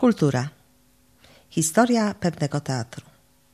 Kultura. Historia pewnego teatru.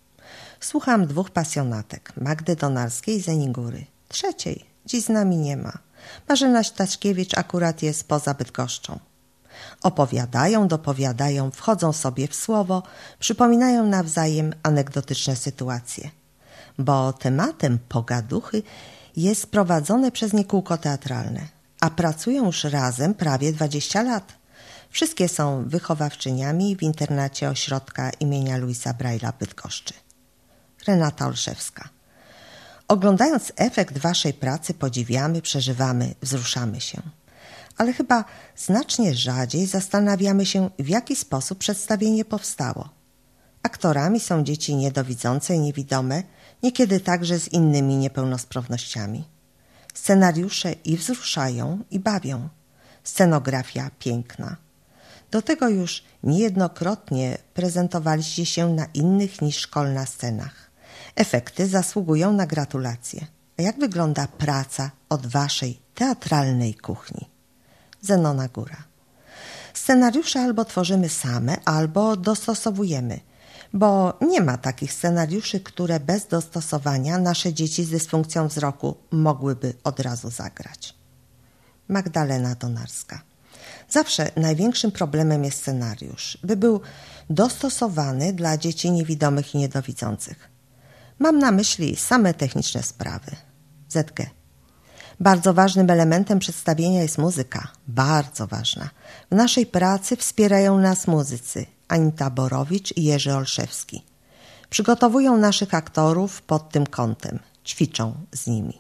Słucham dwóch pasjonatek, Magdy Donarskiej i Zeni Góry. Trzeciej dziś z nami nie ma. Marzena Staśkiewicz akurat jest poza Bydgoszczą. Opowiadają, dopowiadają, wchodzą sobie w słowo, przypominają nawzajem anegdotyczne sytuacje. Bo tematem pogaduchy jest prowadzone przez nie kółko teatralne, a pracują już razem prawie 20 lat. Wszystkie są wychowawczyniami w internacie ośrodka imienia Louisa Braille'a w Bydgoszczy. Renata Olszewska. Oglądając efekt waszej pracy podziwiamy, przeżywamy, wzruszamy się. Ale chyba znacznie rzadziej zastanawiamy się, w jaki sposób przedstawienie powstało. Aktorami są dzieci niedowidzące i niewidome, niekiedy także z innymi niepełnosprawnościami. Scenariusze i wzruszają, i bawią. Scenografia piękna. Do tego już niejednokrotnie prezentowaliście się na innych niż szkolna scenach. Efekty zasługują na gratulacje. A jak wygląda praca od waszej teatralnej kuchni? Zenona Góra. Scenariusze albo tworzymy same, albo dostosowujemy, bo nie ma takich scenariuszy, które bez dostosowania nasze dzieci z dysfunkcją wzroku mogłyby od razu zagrać. Magdalena Donarska. Zawsze największym problemem jest scenariusz, by był dostosowany dla dzieci niewidomych i niedowidzących. Mam na myśli same techniczne sprawy. ZG. Bardzo ważnym elementem przedstawienia jest muzyka. Bardzo ważna. W naszej pracy wspierają nas muzycy Anita Borowicz i Jerzy Olszewski. Przygotowują naszych aktorów pod tym kątem. Ćwiczą z nimi.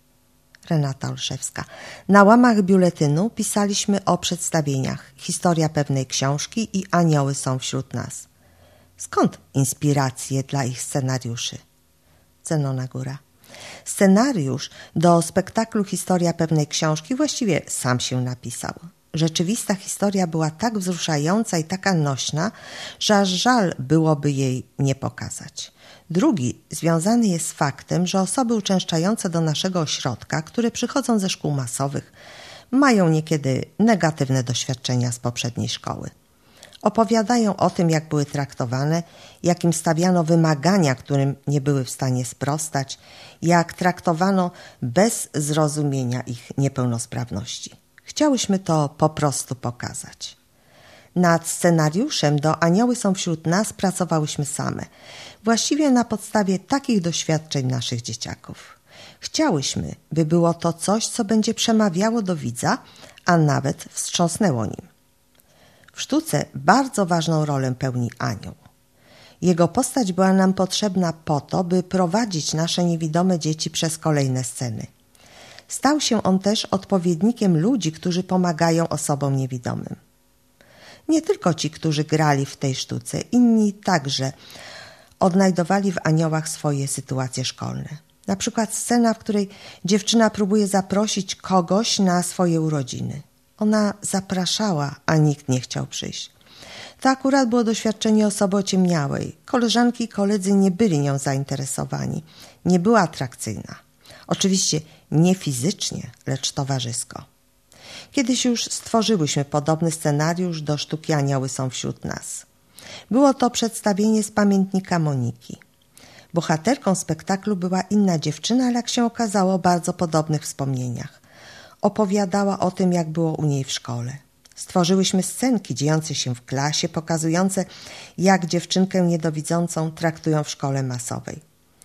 Renata Olszewska. Na łamach biuletynu pisaliśmy o przedstawieniach. Historia pewnej książki i Anioły są wśród nas. Skąd inspiracje dla ich scenariuszy? Zenona Góra. Scenariusz do spektaklu Historia pewnej książki właściwie sam się napisał. Rzeczywista historia była tak wzruszająca i taka nośna, że aż żal byłoby jej nie pokazać. Drugi związany jest z faktem, że osoby uczęszczające do naszego ośrodka, które przychodzą ze szkół masowych, mają niekiedy negatywne doświadczenia z poprzedniej szkoły. Opowiadają o tym, jak były traktowane, jak im stawiano wymagania, którym nie były w stanie sprostać, jak traktowano bez zrozumienia ich niepełnosprawności. Chciałyśmy to po prostu pokazać. Nad scenariuszem do Anioły są wśród nas pracowałyśmy same, właściwie na podstawie takich doświadczeń naszych dzieciaków. Chciałyśmy, by było to coś, co będzie przemawiało do widza, a nawet wstrząsnęło nim. W sztuce bardzo ważną rolę pełni anioł. Jego postać była nam potrzebna po to, by prowadzić nasze niewidome dzieci przez kolejne sceny. Stał się on też odpowiednikiem ludzi, którzy pomagają osobom niewidomym. Nie tylko ci, którzy grali w tej sztuce, inni także odnajdowali w aniołach swoje sytuacje szkolne. Na przykład scena, w której dziewczyna próbuje zaprosić kogoś na swoje urodziny. Ona zapraszała, a nikt nie chciał przyjść. To akurat było doświadczenie osoby ociemniałej. Koleżanki i koledzy nie byli nią zainteresowani. Nie była atrakcyjna. Oczywiście nie fizycznie, lecz towarzysko. Kiedyś już stworzyłyśmy podobny scenariusz do sztuki Anioły są wśród nas. Było to przedstawienie z pamiętnika Moniki. Bohaterką spektaklu była inna dziewczyna, ale jak się okazało, o bardzo podobnych wspomnieniach. Opowiadała o tym, jak było u niej w szkole. Stworzyłyśmy scenki dziejące się w klasie, pokazujące, jak dziewczynkę niedowidzącą traktują w szkole masowej.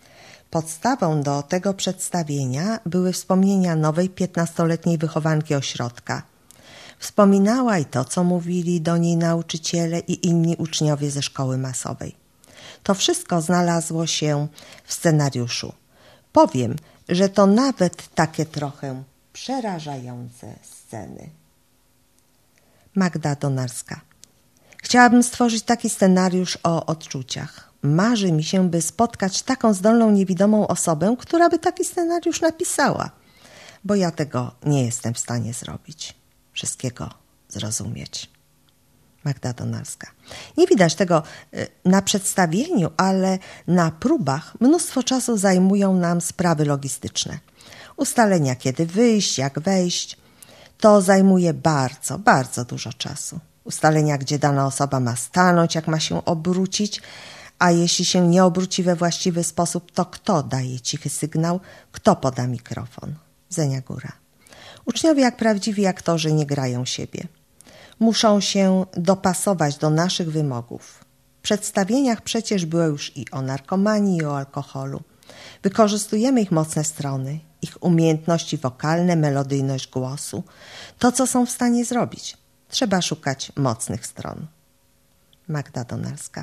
Podstawą do tego przedstawienia były wspomnienia nowej 15-letniej wychowanki ośrodka. Wspominała i to, co mówili do niej nauczyciele i inni uczniowie ze szkoły masowej. To wszystko znalazło się w scenariuszu. Powiem, że to nawet takie trochę przerażające sceny. Magda Donarska. Chciałabym stworzyć taki scenariusz o odczuciach. Marzy mi się, by spotkać taką zdolną, niewidomą osobę, która by taki scenariusz napisała, bo ja tego nie jestem w stanie zrobić. Wszystkiego zrozumieć. Magda Donarska. Nie widać tego na przedstawieniu, ale na próbach mnóstwo czasu zajmują nam sprawy logistyczne. Ustalenia, kiedy wyjść, jak wejść. To zajmuje bardzo, bardzo dużo czasu. ustalenia, gdzie dana osoba ma stanąć, jak ma się obrócić, a jeśli się nie obróci we właściwy sposób, to kto daje cichy sygnał, kto poda mikrofon. Zenia Góra. Uczniowie jak prawdziwi aktorzy nie grają siebie. Muszą się dopasować do naszych wymogów. W przedstawieniach przecież było już i o narkomanii, i o alkoholu. Wykorzystujemy ich mocne strony, ich umiejętności wokalne, melodyjność głosu. To, co są w stanie zrobić. Trzeba szukać mocnych stron. Magda Donalska.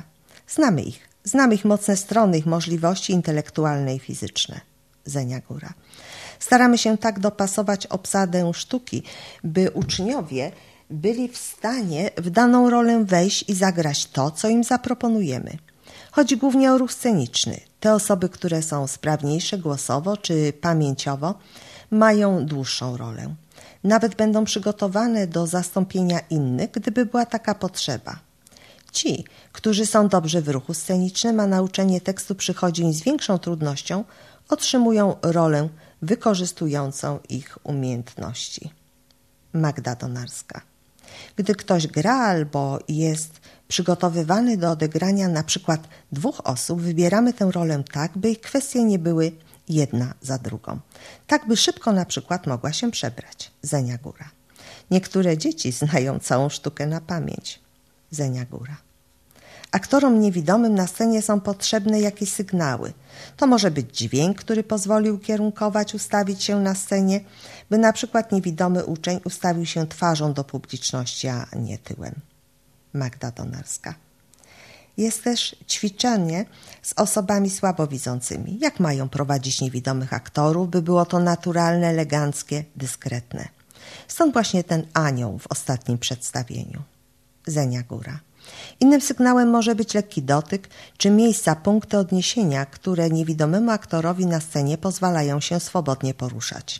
Znamy ich mocne strony, ich możliwości intelektualne i fizyczne. Zenia Góra. Staramy się tak dopasować obsadę sztuki, by uczniowie byli w stanie w daną rolę wejść i zagrać to, co im zaproponujemy. Chodzi głównie o ruch sceniczny. Te osoby, które są sprawniejsze głosowo czy pamięciowo, mają dłuższą rolę. Nawet będą przygotowane do zastąpienia innych, gdyby była taka potrzeba. Ci, którzy są dobrzy w ruchu scenicznym, a nauczenie tekstu przychodzi im z większą trudnością, otrzymują rolę wykorzystującą ich umiejętności. Magda Donalska. Gdy ktoś gra albo jest przygotowywany do odegrania na przykład 2 osób, wybieramy tę rolę tak, by ich kwestie nie były jedna za drugą. Tak, by szybko na przykład mogła się przebrać. Zenia Góra. Niektóre dzieci znają całą sztukę na pamięć. Zenia Góra. Aktorom niewidomym na scenie są potrzebne jakieś sygnały. To może być dźwięk, który pozwoli ukierunkować, ustawić się na scenie, by na przykład niewidomy uczeń ustawił się twarzą do publiczności, a nie tyłem. Magda Donalska. Jest też ćwiczenie z osobami słabowidzącymi. Jak mają prowadzić niewidomych aktorów, by było to naturalne, eleganckie, dyskretne. Stąd właśnie ten anioł w ostatnim przedstawieniu. Zenia Góra. Innym sygnałem może być lekki dotyk czy miejsca, punkty odniesienia, które niewidomemu aktorowi na scenie pozwalają się swobodnie poruszać.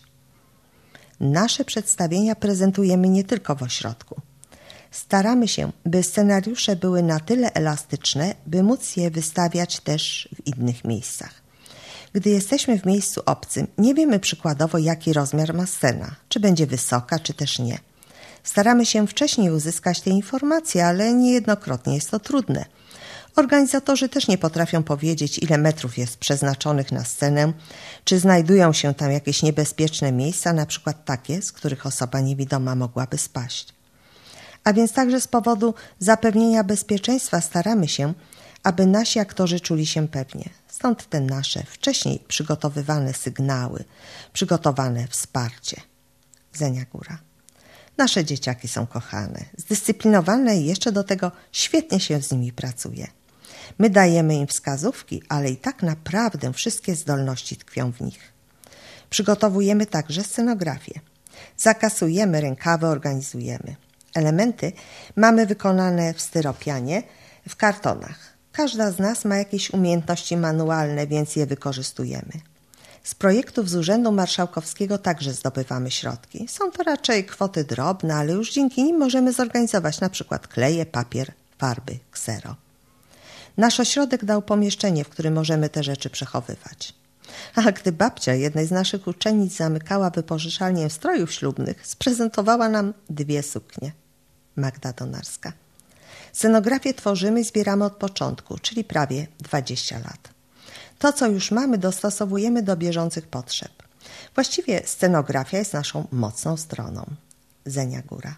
Nasze przedstawienia prezentujemy nie tylko w ośrodku. Staramy się, by scenariusze były na tyle elastyczne, by móc je wystawiać też w innych miejscach. Gdy jesteśmy w miejscu obcym, nie wiemy przykładowo, jaki rozmiar ma scena, czy będzie wysoka, czy też nie. Staramy się wcześniej uzyskać te informacje, ale niejednokrotnie jest to trudne. Organizatorzy też nie potrafią powiedzieć, ile metrów jest przeznaczonych na scenę, czy znajdują się tam jakieś niebezpieczne miejsca, na przykład takie, z których osoba niewidoma mogłaby spaść. A więc także z powodu zapewnienia bezpieczeństwa staramy się, aby nasi aktorzy czuli się pewnie. Stąd te nasze wcześniej przygotowywane sygnały, przygotowane wsparcie. Zenia Góra. Nasze dzieciaki są kochane, zdyscyplinowane i jeszcze do tego świetnie się z nimi pracuje. My dajemy im wskazówki, ale i tak naprawdę wszystkie zdolności tkwią w nich. Przygotowujemy także scenografię. Zakasujemy, rękawy organizujemy. Elementy mamy wykonane w styropianie, w kartonach. Każda z nas ma jakieś umiejętności manualne, więc je wykorzystujemy. Z projektów z Urzędu Marszałkowskiego także zdobywamy środki. Są to raczej kwoty drobne, ale już dzięki nim możemy zorganizować na przykład kleje, papier, farby, ksero. Nasz ośrodek dał pomieszczenie, w którym możemy te rzeczy przechowywać. A gdy babcia jednej z naszych uczennic zamykała wypożyczalnię strojów ślubnych, sprezentowała nam 2 suknie. Magda Donalska. Scenografię tworzymy i zbieramy od początku, czyli prawie 20 lat. To, co już mamy, dostosowujemy do bieżących potrzeb. Właściwie scenografia jest naszą mocną stroną. Zenia Góra.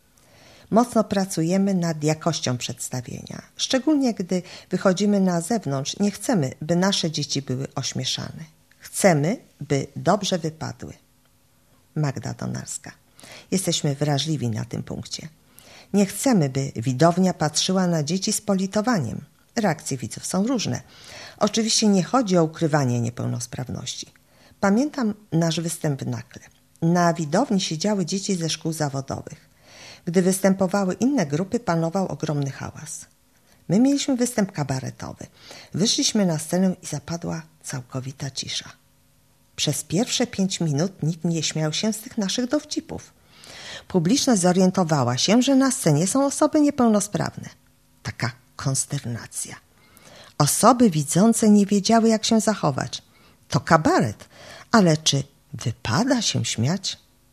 Mocno pracujemy nad jakością przedstawienia. Szczególnie gdy wychodzimy na zewnątrz, nie chcemy, by nasze dzieci były ośmieszane. Chcemy, by dobrze wypadły. Magda Donalska. Jesteśmy wrażliwi na tym punkcie. Nie chcemy, by widownia patrzyła na dzieci z politowaniem. Reakcje widzów są różne. Oczywiście nie chodzi o ukrywanie niepełnosprawności. Pamiętam nasz występ w Nakle. Na widowni siedziały dzieci ze szkół zawodowych. Gdy występowały inne grupy, panował ogromny hałas. My mieliśmy występ kabaretowy. Wyszliśmy na scenę i zapadła całkowita cisza. Przez pierwsze 5 minut nikt nie śmiał się z tych naszych dowcipów. Publiczność zorientowała się, że na scenie są osoby niepełnosprawne. Taka konsternacja. Osoby widzące nie wiedziały, jak się zachować. To kabaret, ale czy wypada się śmiać?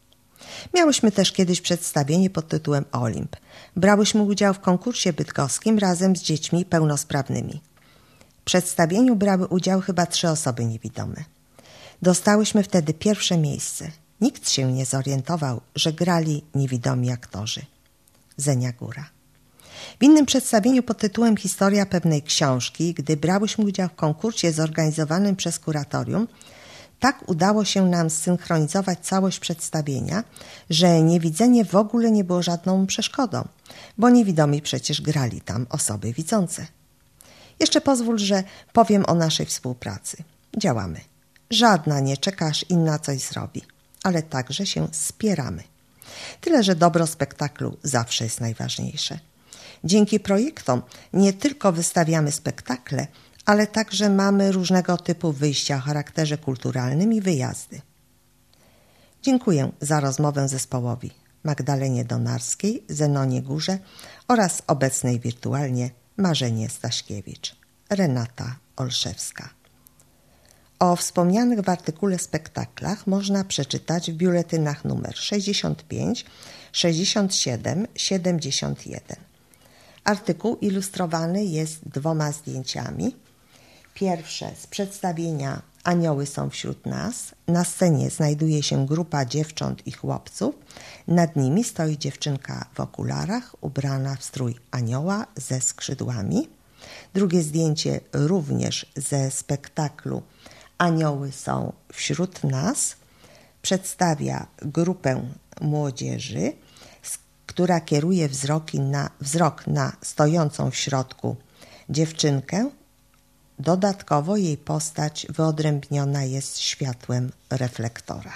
Miałyśmy też kiedyś przedstawienie pod tytułem Olimp. Brałyśmy udział w konkursie bydgoskim razem z dziećmi pełnosprawnymi. W przedstawieniu brały udział chyba 3 osoby niewidome. Dostałyśmy wtedy pierwsze miejsce. Nikt się nie zorientował, że grali niewidomi aktorzy. Zenia Góra. W innym przedstawieniu pod tytułem Historia pewnej książki, gdy brałyśmy udział w konkursie zorganizowanym przez kuratorium, tak udało się nam zsynchronizować całość przedstawienia, że niewidzenie w ogóle nie było żadną przeszkodą, bo niewidomi przecież grali tam osoby widzące. Jeszcze pozwól, że powiem o naszej współpracy. Działamy. Żadna nie czeka, aż inna coś zrobi, ale także się spieramy. Tyle, że dobro spektaklu zawsze jest najważniejsze. Dzięki projektom nie tylko wystawiamy spektakle, ale także mamy różnego typu wyjścia o charakterze kulturalnym i wyjazdy. Dziękuję za rozmowę zespołowi Magdalenie Donarskiej, Zenonie Górze oraz obecnej wirtualnie Marzenie Staśkiewicz. Renata Olszewska. O wspomnianych w artykule spektaklach można przeczytać w biuletynach numer 65, 67, 71. Artykuł ilustrowany jest 2 zdjęciami. Pierwsze z przedstawienia Anioły są wśród nas. Na scenie znajduje się grupa dziewcząt i chłopców. Nad nimi stoi dziewczynka w okularach, ubrana w strój anioła ze skrzydłami. Drugie zdjęcie również ze spektaklu Anioły są wśród nas. Przedstawia grupę młodzieży, która kieruje wzrok na stojącą w środku dziewczynkę. Dodatkowo jej postać wyodrębniona jest światłem reflektora.